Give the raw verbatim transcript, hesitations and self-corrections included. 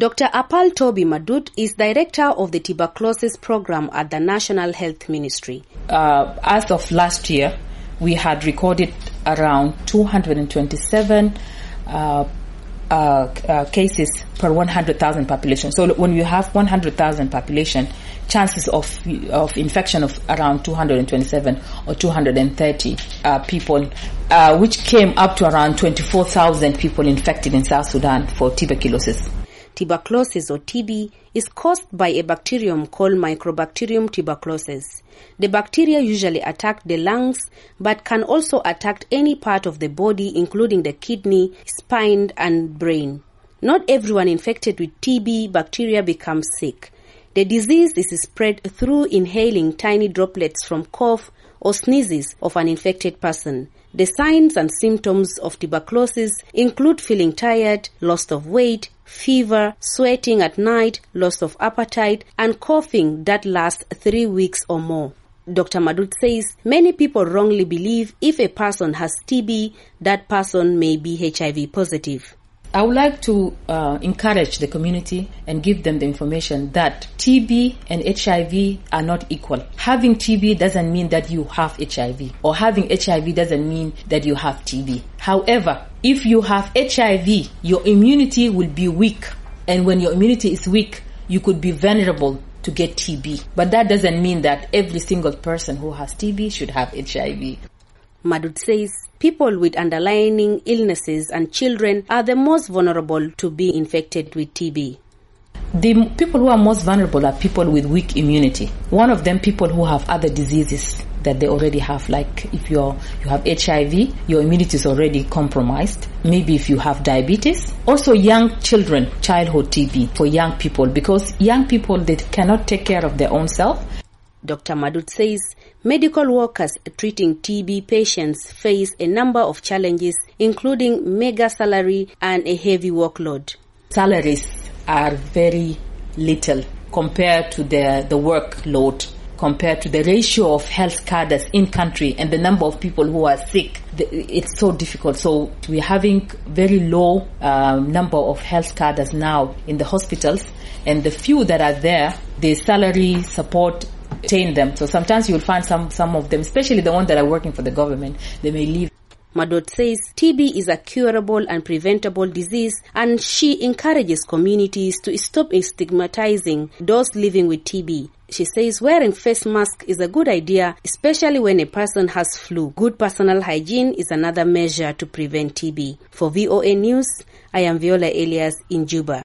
Doctor Apal Toby Madut is director of the tuberculosis program at the National Health Ministry. Uh, as of last year, we had recorded around two hundred twenty-seven uh, uh, uh, cases per one hundred thousand population. So when you have one hundred thousand population, chances of of infection of around two hundred twenty-seven or two hundred thirty uh, people, uh, which came up to around twenty-four thousand people infected in South Sudan for tuberculosis. Tuberculosis, or T B, is caused by a bacterium called Mycobacterium tuberculosis. The bacteria usually attack the lungs, but can also attack any part of the body, including the kidney, spine, and brain. Not everyone infected with T B bacteria becomes sick. The disease is spread through inhaling tiny droplets from cough or sneezes of an infected person. The signs and symptoms of tuberculosis include feeling tired, loss of weight, fever, sweating at night, loss of appetite, and coughing that lasts three weeks or more. Doctor Madut says many people wrongly believe if a person has T B, that person may be H I V positive. I would like to uh, encourage the community and give them the information that T B and H I V are not equal. Having T B doesn't mean that you have H I V, or having H I V doesn't mean that you have T B. However, if you have H I V, your immunity will be weak. And when your immunity is weak, you could be vulnerable to get T B. But that doesn't mean that every single person who has T B should have H I V. Madut says people with underlying illnesses and children are the most vulnerable to be infected with T B. The people who are most vulnerable are people with weak immunity. One of them, people who have other diseases that they already have, like if you're, you have H I V, your immunity is already compromised. Maybe if you have diabetes. Also young children, childhood T B for young people, because young people, they cannot take care of their own self. Doctor Madut says medical workers treating T B patients face a number of challenges, including mega salary and a heavy workload. Salaries are very little compared to the, the workload, compared to the ratio of health cadres in country and the number of people who are sick. It's so difficult. So we're having very low uh, number of health cadres now in the hospitals, and the few that are there, the salary support attain them. So sometimes you'll find some, some of them, especially the ones that are working for the government, they may leave. Madut says T B is a curable and preventable disease, and she encourages communities to stop stigmatizing those living with T B. She says wearing face mask is a good idea, especially when a person has flu. Good personal hygiene is another measure to prevent T B. For V O A News, I am Viola Elias in Juba.